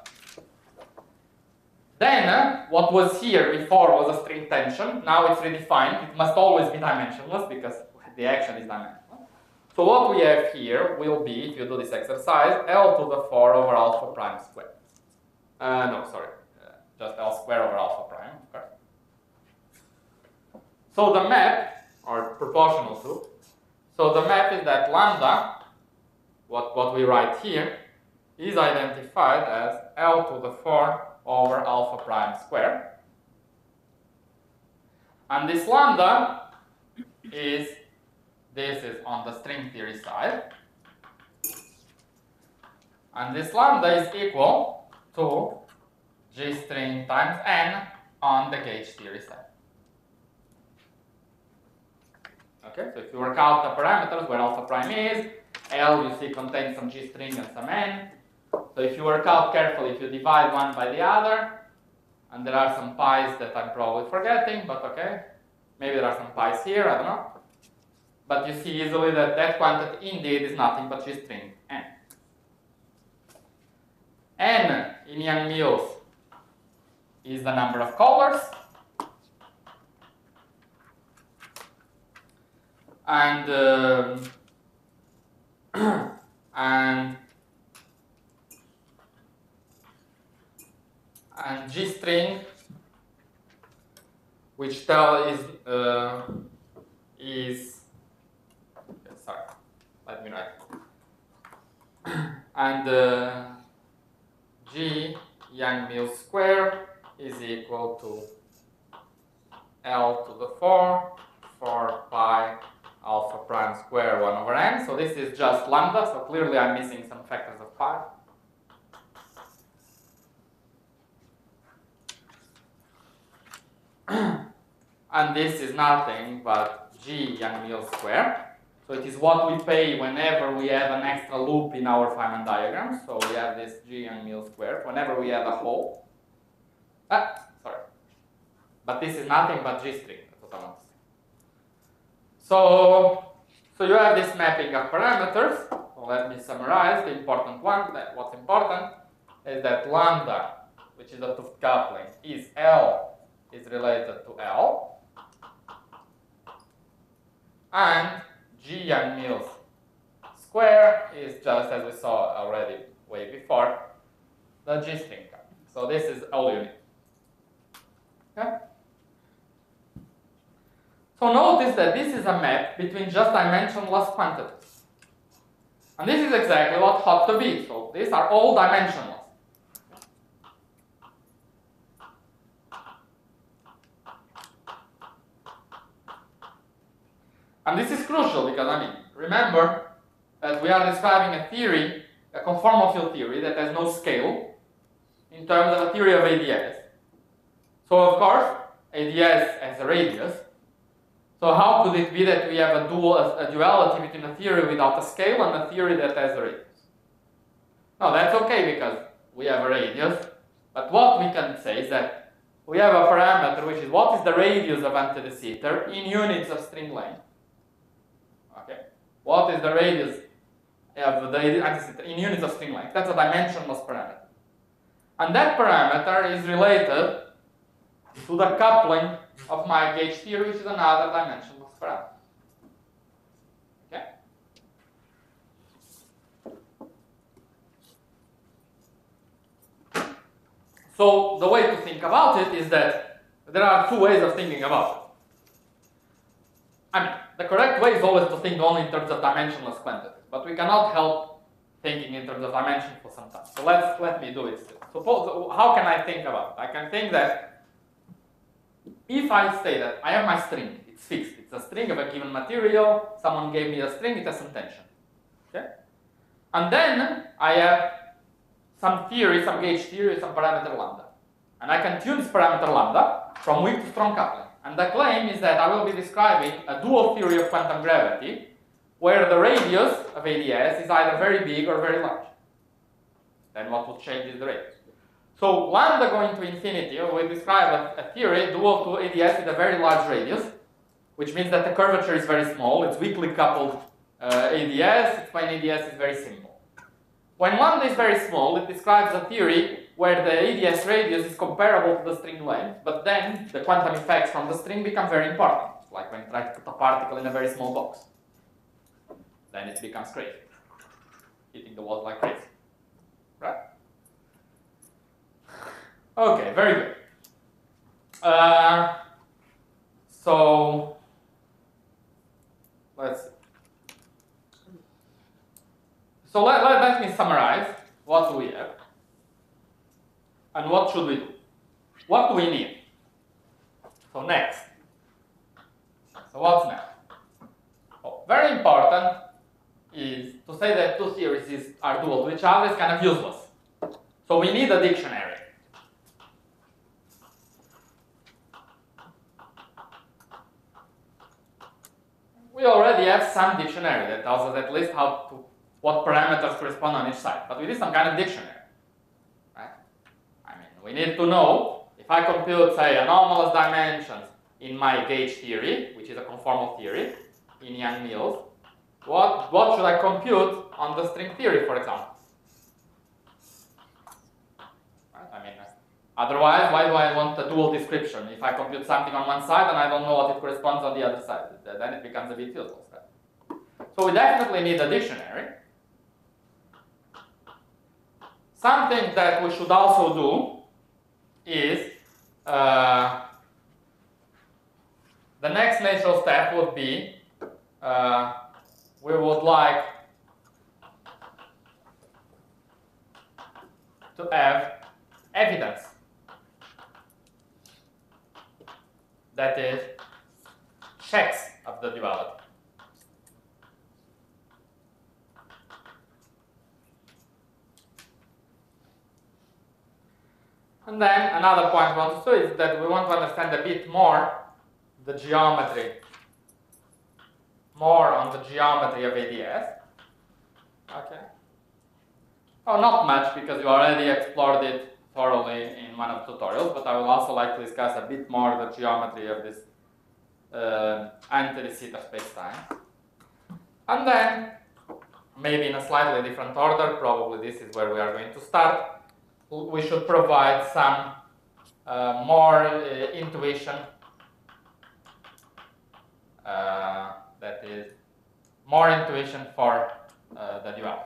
Speaker 1: Then, uh, what was here before was a string tension. Now it's redefined. It must always be dimensionless because the action is dimensionless. So what we have here will be, if you do this exercise, L to the four over alpha prime squared. Uh, no, sorry, uh, just L squared over alpha prime. Okay. So the map, or proportional to, so the map is that lambda, what, what we write here, is identified as L to the four over alpha prime squared. And this lambda is, this is on the string theory side. And this lambda is equal to G string times n on the gauge theory side. Okay, so if you work out the parameters where alpha prime is, L you see contains some G string and some n. So if you work out carefully, if you divide one by the other, and there are some pi's that I'm probably forgetting, but okay, maybe there are some pi's here, I don't know. but you see easily that that quantity indeed is nothing but G-string n. N in Yang-Mills is the number of colors, and um, and and G-string, which tell is uh, is okay, sorry, let me write, and uh, G Yang-Mills square is equal to L to the four, four pi alpha prime square one over n. So this is just lambda, so clearly I'm missing some factors of pi. And this is nothing but G Yang-Mills square. So it is what we pay whenever we have an extra loop in our Feynman diagram. So we have this G Yang-Mills square whenever we add a hole. Ah, sorry. But this is nothing but G-string. That's what I want to say. So, so you have this mapping of parameters. So let me summarize the important one. That what's important is that lambda, which is the 't Hooft coupling, is L is related to L. And G Yang-Mills square is just, as we saw already way before, the G-string coupling. So this is all you need. Okay? So notice that this is a map between just dimensionless quantities. And this is exactly what ought to be. So these are all dimensionless. And this is crucial because, I mean, remember that we are describing a theory, a conformal field theory that has no scale in terms of a theory of A D S. So of course, A D S has a radius. So how could it be that we have a dual, a duality between a theory without a scale and a theory that has a radius? No, that's okay because we have a radius. But what we can say is that we have a parameter which is what is the radius of anti de Sitter in units of string length. Okay, what is the radius of the anti-de Sitter in units of string length? That's a dimensionless parameter. And that parameter is related to the coupling of my gauge theory, which is another dimensionless parameter. Okay? So the way to think about it is that there are two ways of thinking about it. I mean, the correct way is always to think only in terms of dimensionless quantities, but we cannot help thinking in terms of dimension for some time. So let's let me do it still. Suppose, how can I think about it? I can think that if I say that I have my string, it's fixed, it's a string of a given material, someone gave me a string, it has some tension. Okay? And then I have some theory, some gauge theory, some parameter lambda. And I can tune this parameter lambda from weak to strong coupling. And the claim is that I will be describing a dual theory of quantum gravity where the radius of A D S is either very big or very large. Then what will change is the radius. So lambda going to infinity, we describe a, a theory dual to A D S with a very large radius, which means that the curvature is very small. It's weakly coupled uh, A D S. It's when A D S is very simple. When lambda is very small, it describes a theory where the A D S radius is comparable to the string length, but then the quantum effects from the string become very important, like when you try to put a particle in a very small box. Then it becomes crazy, hitting the walls like crazy, right? Okay, very good. Uh, so, let's see. So let, let, let me summarize what do we have. And what should we do? What do we need? So next. So what's next? Oh, very important is to say that two theories is, are dual to each other is kind of useless. So we need a dictionary. We already have some dictionary that tells us at least how to, what parameters correspond on each side. But we need some kind of dictionary. We need to know, if I compute, say, anomalous dimensions in my gauge theory, which is a conformal theory, in Yang-Mills, what, what should I compute on the string theory, for example? Right? I mean, otherwise, why do I want a dual description? If I compute something on one side and I don't know what it corresponds on the other side, then it becomes a bit useless. Right? So we definitely need a dictionary. Something that we should also do is uh, the next natural step would be uh, we would like to have evidence, that is, checks of the duality. And then another point we want to do is that we want to understand a bit more the geometry, more on the geometry of A D S. Okay. Oh, not much, because you already explored it thoroughly in one of the tutorials, but I would also like to discuss a bit more the geometry of this uh, anti-de Sitter spacetime. And then, maybe in a slightly different order, probably this is where we are going to start, we should provide some uh, more uh, intuition, uh, that is, more intuition for uh, the duality.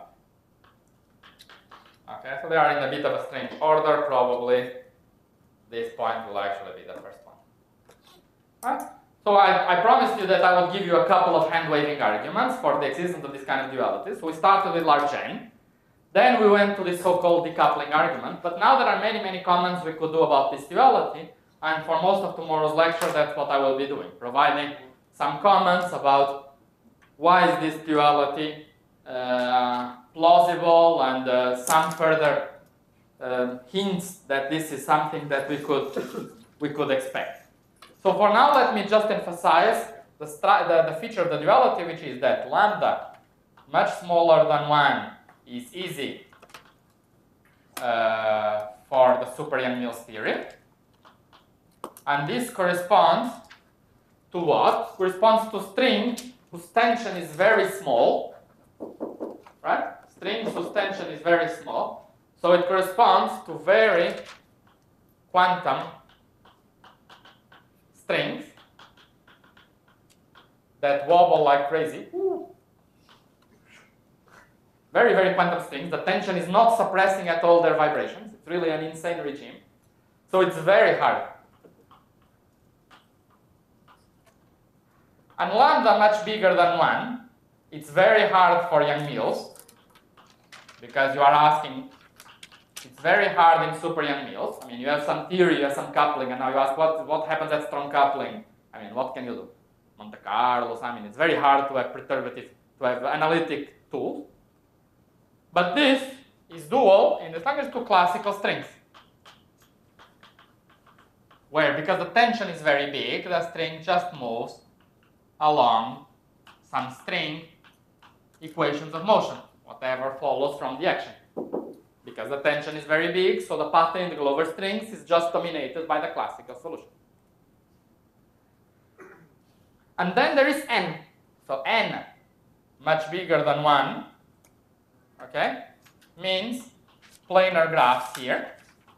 Speaker 1: Okay, so they are in a bit of a strange order. Probably this point will actually be the first one. Right? So I, I promised you that I would give you a couple of hand-waving arguments for the existence of this kind of duality. So we started with large N. Then we went to this so-called decoupling argument. But now there are many, many comments we could do about this duality. And for most of tomorrow's lecture, that's what I will be doing, providing some comments about why is this duality uh, plausible, and uh, some further uh, hints that this is something that we could we could expect. So for now, let me just emphasize the, the, the feature of the duality, which is that lambda much smaller than one is easy uh, for the super Yang-Mills theory, and this corresponds to what? Corresponds to string whose tension is very small, right? String whose tension is very small, so it corresponds to very quantum strings that wobble like crazy. Ooh. Very, very quantum strings. The tension is not suppressing at all their vibrations. It's really an insane regime. So it's very hard. And lambda much bigger than one, it's very hard for Yang-Mills, because you are asking, it's very hard in super Yang-Mills. I mean, you have some theory, you have some coupling, and now you ask what, what happens at strong coupling. I mean, what can you do? Monte Carlos, I mean, it's very hard to have perturbative, to have analytic tools. But this is dual in as long as two classical strings, where because the tension is very big, the string just moves along some string equations of motion, whatever follows from the action. Because the tension is very big, so the path integral over strings is just dominated by the classical solution. And then there is n. So n, much bigger than one, okay, means planar graphs here.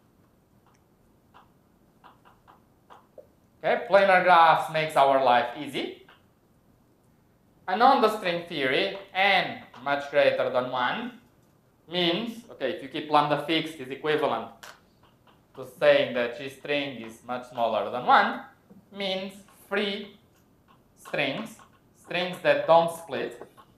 Speaker 1: Okay, planar graphs makes our life easy. And on the string theory, n much greater than one means, okay, if you keep lambda fixed, is equivalent to saying that G string is much smaller than one, means free strings, strings that don't split.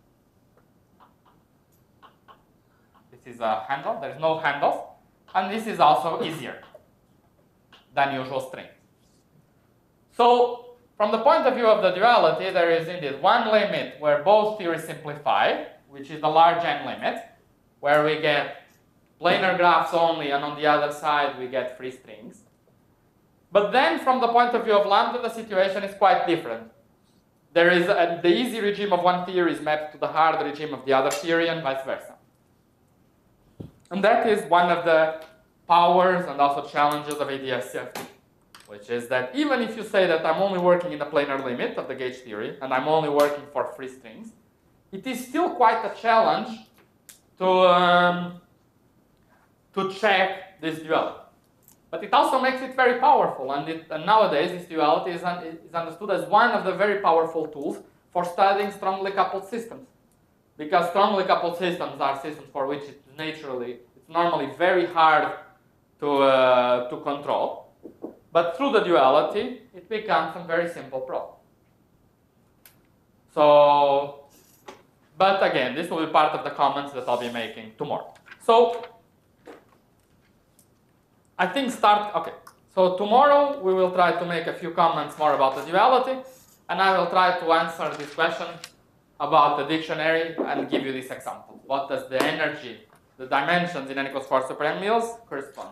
Speaker 1: This is a handle, there's no handles, and this is also easier than usual strings. So, from the point of view of the duality, there is indeed one limit where both theories simplify, which is the large N limit, where we get planar graphs only, and on the other side we get free strings. But then, from the point of view of lambda, the situation is quite different. There is a, the easy regime of one theory is mapped to the hard regime of the other theory, and vice versa. And that is one of the powers and also challenges of A D S C F T, which is that even if you say that I'm only working in the planar limit of the gauge theory, and I'm only working for free strings, it is still quite a challenge to, um, to check this duality. But it also makes it very powerful, and, it, and nowadays this duality is, un, is understood as one of the very powerful tools for studying strongly coupled systems. Because strongly coupled systems are systems for which it's naturally, it's normally very hard to, uh, to control. But through the duality, it becomes a very simple problem. So, but again, this will be part of the comments that I'll be making tomorrow. So, I think start, okay. So tomorrow we will try to make a few comments more about the duality, and I will try to answer this question about the dictionary and give you this example. What does the energy, the dimensions in n equals four super n meals correspond?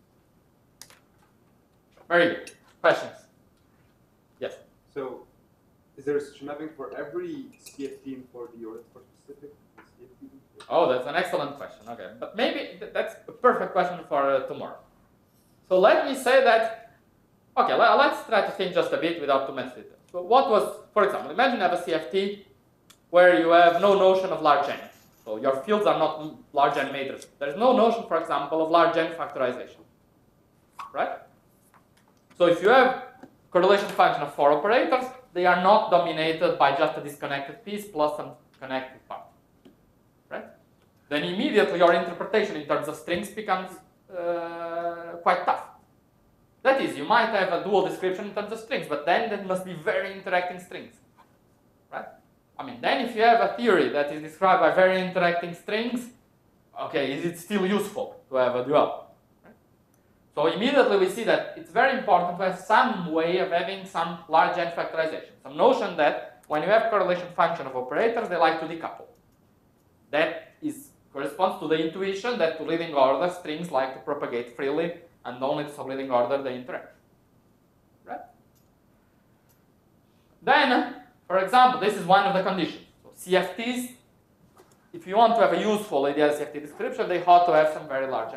Speaker 1: Very good. Questions? Yes.
Speaker 5: So, is there such a mapping for every C F T and for the or for specific C F T?
Speaker 1: Oh, that's an excellent question. Okay, but maybe th that's a perfect question for uh, tomorrow. So let me say that, okay, let, let's try to think just a bit without too much detail. So what was, for example, imagine you have a C F T where you have no notion of large n. So your fields are not large n matrices. There's no notion, for example, of large n factorization, right? So if you have correlation function of four operators, they are not dominated by just a disconnected piece plus some connected part, right? Then immediately your interpretation in terms of strings becomes uh, quite tough. That is, you might have a dual description in terms of strings, but then there must be very interacting strings, right? I mean, then if you have a theory that is described by very interacting strings, okay, is it still useful to have a dual? So immediately we see that it's very important to have some way of having some large n factorization. Some notion that when you have correlation function of operators, they like to decouple. That is corresponds to the intuition that to leading order strings like to propagate freely and only to subleading order they interact. Right? Then, for example, this is one of the conditions. So C F Ts, if you want to have a useful ideal C F T description, they ought to have some very large n.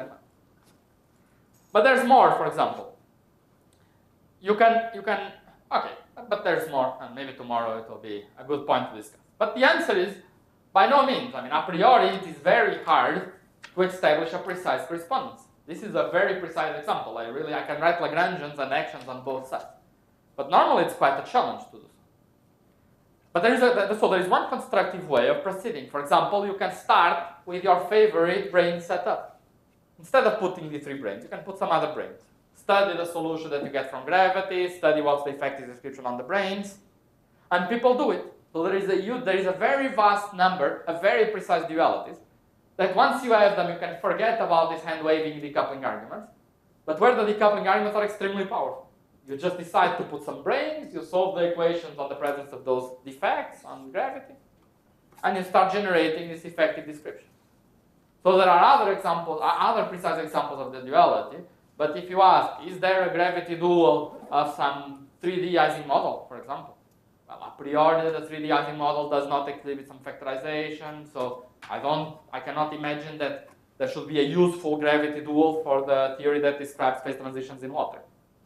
Speaker 1: But there's more, for example. You can, you can, okay, but there's more, and maybe tomorrow it will be a good point to discuss. But the answer is, by no means. I mean, a priori, it is very hard to establish a precise correspondence. This is a very precise example. I really, I can write Lagrangians and actions on both sides. But normally, it's quite a challenge to do so. But there is a, so there is one constructive way of proceeding. For example, you can start with your favorite brain setup. Instead of putting the three brains, you can put some other brains. Study the solution that you get from gravity, study what's the effective description on the brains, and people do it. So there is a there is a very vast number of very precise dualities that once you have them, you can forget about these hand-waving decoupling arguments, but where the decoupling arguments are extremely powerful. You just decide to put some brains, you solve the equations on the presence of those defects on gravity, and you start generating this effective description. So there are other examples, other precise examples of the duality, but if you ask, is there a gravity dual of some three D Ising model, for example? Well, a priori, the three D Ising model does not exhibit some factorization, so I don't, I cannot imagine that there should be a useful gravity dual for the theory that describes phase transitions in water.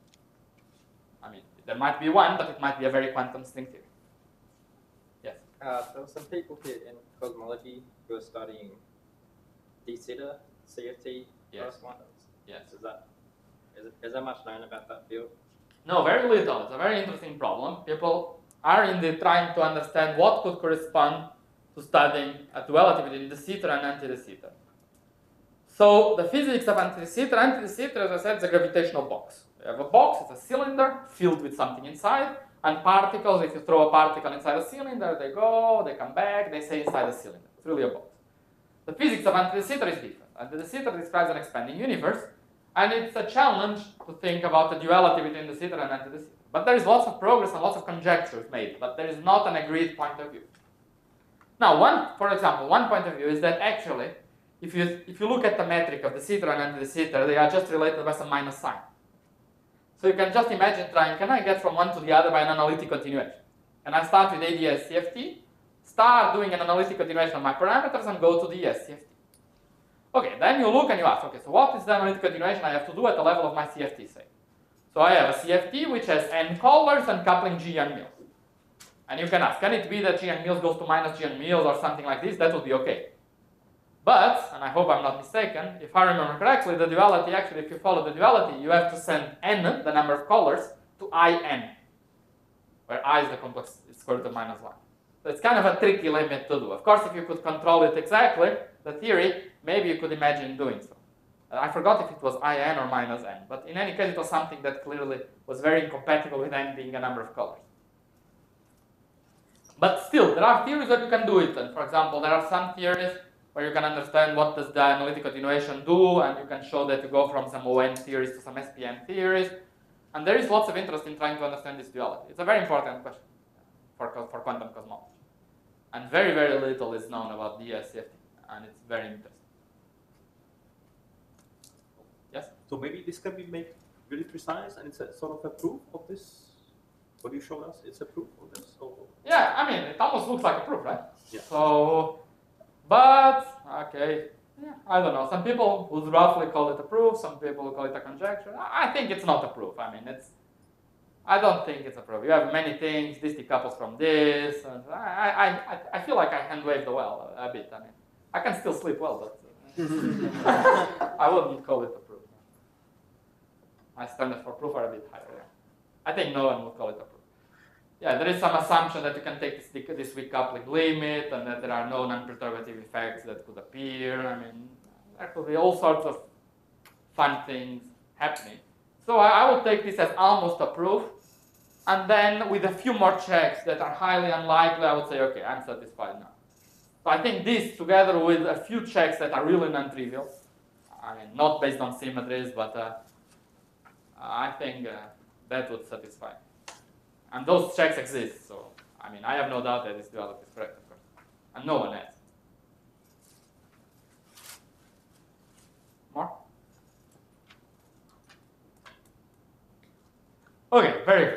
Speaker 1: I mean, there might be one, but it might be a very quantum string theory. Yes?
Speaker 3: Uh, there were some people here in cosmology who are studying de Sitter C F T
Speaker 1: Yes.
Speaker 3: correspondence.
Speaker 1: Yes.
Speaker 3: Is that is, it, is there much known about that field?
Speaker 1: No, very little. It's a very interesting problem. People are indeed trying to understand what could correspond to studying a duality between de Sitter and anti-de Sitter. So the physics of anti-de Sitter, anti-de Sitter, as I said, is a gravitational box. You have a box, it's a cylinder filled with something inside, and particles, if you throw a particle inside a cylinder, they go, they come back, they stay inside the cylinder. It's really a box. The physics of anti-de Sitter is different. Anti-de Sitter describes an expanding universe, and it's a challenge to think about the duality between de Sitter and anti-de Sitter. But there is lots of progress and lots of conjectures made, but there is not an agreed point of view. Now, one, for example, one point of view is that actually, if you, if you look at the metric of de Sitter and anti-de Sitter, they are just related by some minus sign. So you can just imagine trying, can I get from one to the other by an analytic continuation? And I start with A D S C F T, start doing an analytic continuation of my parameters, and go to the E S C F T. Okay, then you look and you ask, okay, so what is the analytic continuation I have to do at the level of my C F T, say? So I have a C F T which has n colors and coupling G and Mills. And you can ask, can it be that G and Mills goes to minus G and Mills or something like this? That would be okay. But, and I hope I'm not mistaken, if I remember correctly, the duality, actually, if you follow the duality, you have to send n, the number of colors, to I n, where I is the complex square root of minus one. So it's kind of a tricky limit to do. Of course, if you could control it exactly, the theory, maybe you could imagine doing so. Uh, I forgot if it was I n or minus n, but in any case, it was something that clearly was very incompatible with n being a number of colors. But still, there are theories that you can do it. And for example, there are some theories where you can understand what does the analytic attenuation do, and you can show that you go from some O N theories to some S P N theories. And there is lots of interest in trying to understand this duality. It's a very important question for, for quantum cosmology. And very, very little is known about the C F T, and it's very interesting. Yes?
Speaker 2: So maybe this can be made really precise, and it's a sort of a proof of this. What you showed us, it's a proof of this? Or?
Speaker 1: Yeah, I mean, it almost looks like a proof, right?
Speaker 2: Yeah.
Speaker 1: So, but, okay, yeah, I don't know. Some people would roughly call it a proof, some people would call it a conjecture. I I think it's not a proof. I mean, it's, I don't think it's a proof. You have many things, this decouples from this, and I, I, I, I feel like I hand waved the well a, a bit. I mean, I can still sleep well, but uh, I wouldn't call it a proof. My standards for proof are a bit higher. Yeah. I think no one would call it a proof. Yeah, there is some assumption that you can take this, this weak coupling limit and that there are no non-perturbative effects that could appear. I mean, there could be all sorts of fun things happening. So I, I would take this as almost a proof. And then with a few more checks that are highly unlikely, I would say, okay, I'm satisfied now. So I think this, together with a few checks that are really non-trivial, I mean, not based on symmetries, but uh, I think uh, that would satisfy. And those checks exist, so I mean, I have no doubt that this duality is correct, of course. And no one has. More? Okay, very good.